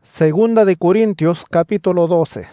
Segunda de Corintios capítulo 12.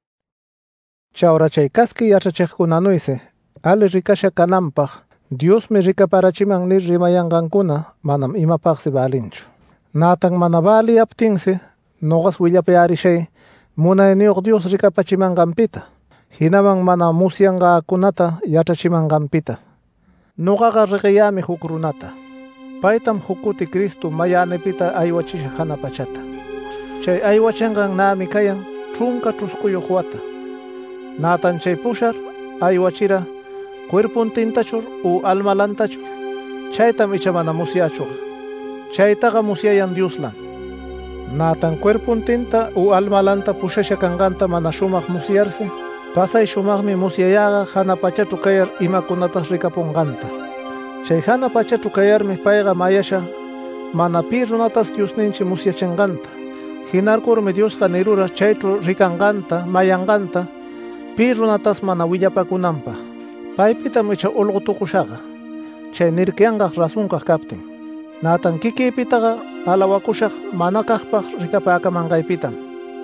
Chawra chay kaski yachachiqkunanuysi ali rikasha kananpaq Diosmi rikaparachimanmi rimayanqankuna manam imapaqsi balinchu. Natan mana baliyaptinsi noqas willapayarishay munayniyuq Dios rikapachimanqanpita, hinaman mana musyanqakunata yachachimanqanpita. Nuqaqa riqiyami huk runata. Paytam huk kuti Cristo mayänipita aywachisha hana pachata. Chay aywachinqan nami kayan chunka ch'uskuyuq wata. Natan chay pushar aywachira cuerpuntintachur u almalantachur. Chaytam icha mana musyachur. Chaytaqa musyayan Dioslan. Natan cuerpuntinta u almalanta pushasha kanqanta mana shumaq musyarsi, pasay shumaqmi musyayaqa hana pachachu kayar imakunatas rikapunqanta. Chay hana pachachu kayarmi payqa mayasha mana pi runatas Diosninchi musyachinqanta. Hinarkurmi Diosqa nirura chaychu rikanqanta, mayanqanta, pi runatas mana willapakunanpaq. Paypitam icha ulqu tuqushaqa, chay nirkayanqaq rasunkaq kaptin. Natan kikiypitaqa alawakushaq mana kaqpaq rikapäkamanqaypitam.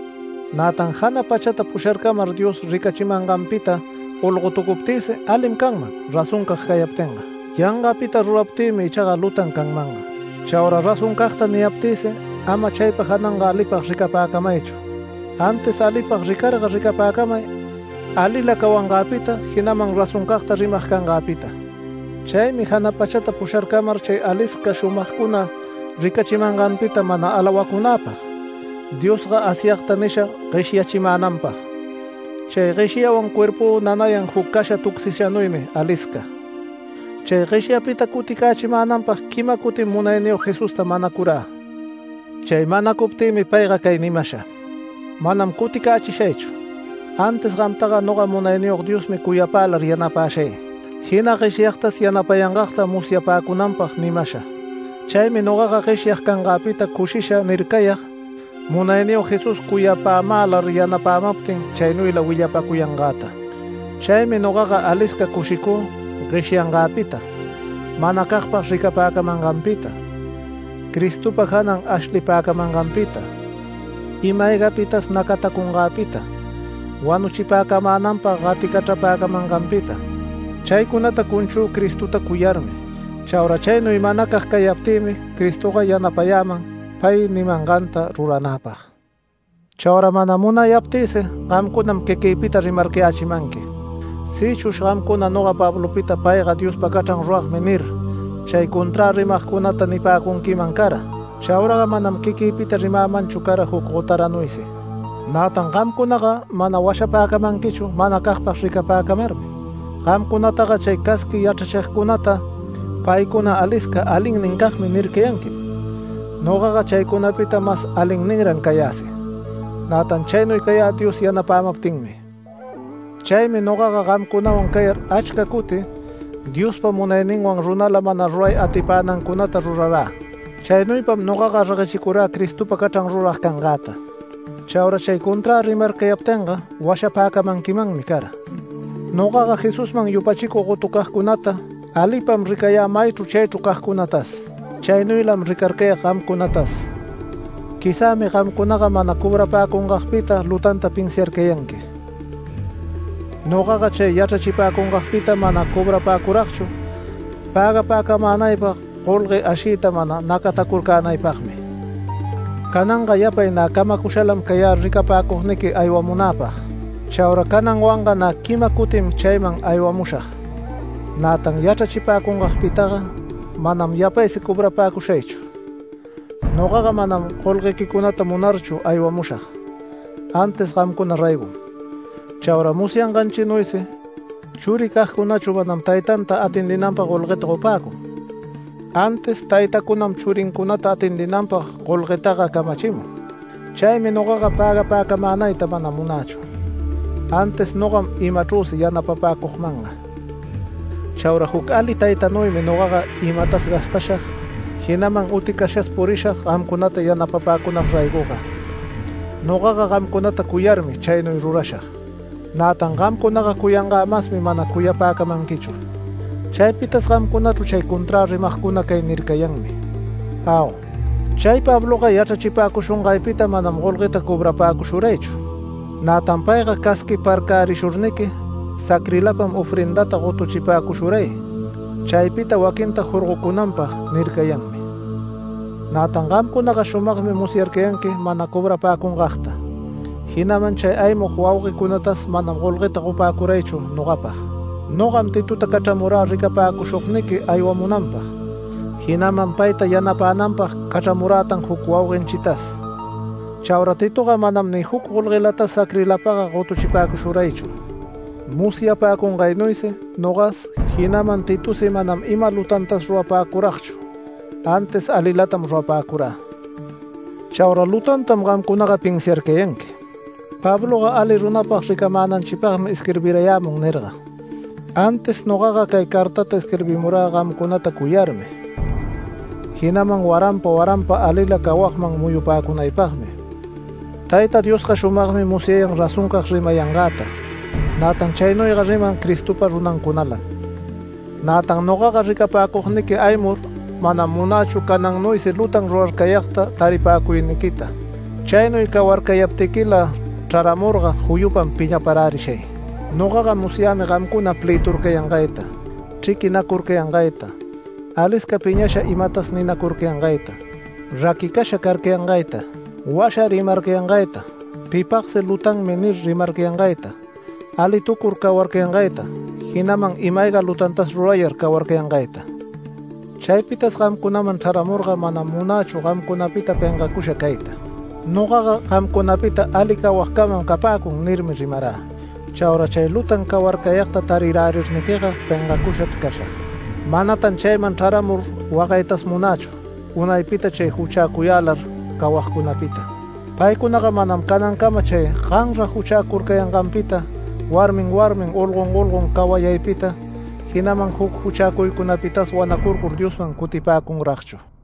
Natan hana pachata pusharkamar Dios rikachimanqanpita ulqu tukuptiysi alim kanman rasunkaq kayaptinqa. Yanqapita ruraptiymi ichaqa lutan kanmanqa. Chawra rasunkaqta niyaptiysi ama chaypa hananqa alipaq rikapäkamaychu. Antes alipaq rikarqa rikapäkamay alila kawanqapita hinaman rasunkaqta rimaq kanqapita. Chaymi hana pachata pusharkamar chay alisqa shumaqkuna rikachimanqanpita mana alawakunapaq. Diosqa Asyaqta nisha qishyachimänanpaq. Chay qishyawan cuerpo nanayan huk kasha tuksishanuymi alisqa. Chay qishyapita kutikachimänanpaq kima kutim munayniyuq Jesusta manakurá. Chay manakuptiymi payqa kay nimasha: manam kutikachishaychu. Antes qamtaqa noqa munayniyuq Diosmi kuyapalar yanapäshay. Hina qishyaqtas yanapayanqaqta musyapäkunanpaq nimasha. Chaymi noqaqa qishyaq kanqapita kushisha nirkayaq, munayniyuq Jesus kuyapämälar yanapämaptin chaynuyla willapakuyanqata. Chaymi noqaqa alisqa kushikú qishyanqapita, mana kaqpaq rikapäkamanqanpita, Cristupa hanan ashlipäkamanqanpita, imaygapitas nakatakunqapita, wanuchipäkamänanpaq qatikach'apäkamanqanpita. Chaykunata kunchú Cristuta kuyarmi. Chawra chaynuy mana kaq kayaptiymi Cristoqa yanapayaman pay nimanqanta ruranapaq. Chawra mana munayaptiysi qamkunam kikiypita rimarkayachimanki. Sichush qamkuna noqa Pablopita payqa Diospa kach'an ruwaqmi nir chay contra rimaqkunata nipäkunkiman kara. Chawraqa manam kikiypita rimamanchu kara huk qutaranuysi. Natan qamkunaqa mana washapäkamankichu mana kaqpaq rikapäkamarmi. Qamkunataqa chay kaski yachachiqkunata paykuna alisqa alinnin kaqmi nirkayanki. Noqaqa chaykunapita mas alinninran kayasi. Natan chaynuy kaya Dios yanapämaptinmi. Chaymi noqaqa qamkunawan kayar achka kuti Diospa munayninwan runala mana ruray atipänankunata rurará. Chaynuypam noqaqa riqichikurá Cristupa kach'an ruraq kanqata. Chawra chay contra rimarkayaptinqa washapäkamankimanmi kara. Noqaqa Jesusman yupachikuq utukaqkunata alipam rikayamaychu chaychu kaqkunatas. Chaynuylam rikarkayaq qamkunatas. Quizami qamkunaqa mana cobrapäkunqaqpita lutanta pinsyarkayanki. Noqaqa chay yachachipäkunqaqpita mana cobrapäkuraqchu, pagapäkamänaypaq qulqi ashiyta mana nakatakurkänaypaqmi. Kananqa yapay na kamakushalam kayá rikapäkuqniki aywamunapaq. Chawra kananwanqa na kima kutim chayman aywamushaq. Natan yachachipäkunqaqpitaqa manam yapaysi cobrapäkushaychu. Noqaqa manam qulqikikunata munarchu aywamushaq. Antes qamkuna raygum. Chawra musyanqanchinuysi churi kaqkunachu manam taytanta atindinanpaq qulqita qupäkun. Antes taytakunam churinkunata atindinanpaq qulqitaqa kamachimun. Chaymi noqaqa pagapäkamänayta mana munachu. Antes noqam imachusi yanapapäkuqmanqa. Chawra huk ali taytanuymi noqaqa imatas gastashaq, hinaman utikashas purishaq qamkunata yanapapäkunaq raykuqa. Noqaqa qamkunata kuyarmi chaynuy rurashaq. Natan qamkunaqa kuyanqamasmi mana kuyapäkamankichu. Chaypitas qamkunachu chay contra rimaqkuna kay nirkayanmi: aw, Chay Pabloqa yachachipakushunqaypita manam qolqita cobrapakushuraychu. Natan payqa kaski parkarishurniki sacrilapam ofrendata qutuchipakushuray. Chaypita wakinta hurqukunanpaq nirkayanmi. Natan qamkunaqa shumaqmi musyarkayanki mana cobrapakunqaqta. Hinaman chay aymuq wawqikunatas manam qolqita qupakuraychu nuqapaq. Nuqam Tituta kachamurá rikapakushuqniki aywamunanpaq. Hinaman payta yanapananpaq kachamurätan huk wawqinchitas. Chawra Tituqa manam ni huk qulqilata sacrilapaqa qutuchipakushuraychu. Musyapakunqaynuysi nuqas hinaman Titusi manam ima lutantas ruwapakuraqchu. Antes alilatam ruwapakurá. Chawra lutantam qamkunaqa pinsyarkayanki. Pabloqa ali runapaq rikamananchipaqmi escribirayamun nirqa. Antes nuqaqa kay cartata escribimurá qamkunata kuyarmi. Hinaman waranpa alila kawaqman muyupakunaypaqmi. Tayta Diosqa shumaqmi musyayan rasunkaq rimayanqata. Natan chaynuyqa riman Cristopa runankunalan. Natan nuqaqa rikapakuqniki aymur manam munachu kanannuysi lutan rurarkayaqta taripakuynikita. Chaynuy kawarkayaptikila ch'aramurqa huyupan piñapararishay. Nuqaqa musyami qamkuna pleiturkayanqayta, chikinakurkayanqayta, alisca piñasha imatas ninakurkayanqayta, rakikasha karkayanqayta, washa rimarkayanqayta, pipaqsi lutanmi nir rimarkayanqayta, alitukur kawarkayanqayta, hinaman imayqa lutantas rurayar kawarkayanqayta. Chaypitas qamkunaman ch'aramurqa manam munachu qamkunapita penqakusha kayta. Nuqaqa qamkunapita ali kawaqkaman kapakun nirmi rimará. Chawra chay lutan kawarkayaqta tarirarirnikiqa penqakushata kasha. Manatan chayman ch'aramur waqaytas munachu, unaypita chay huchakuyalar kawaqkunapita. Paykunaqa manam kanankama chay qanra huchakurkayanqanpita warmin ulqun kawayaypita hinaman huk huchakuykunapitas wanakurkur Diosman kutipakunraqchu.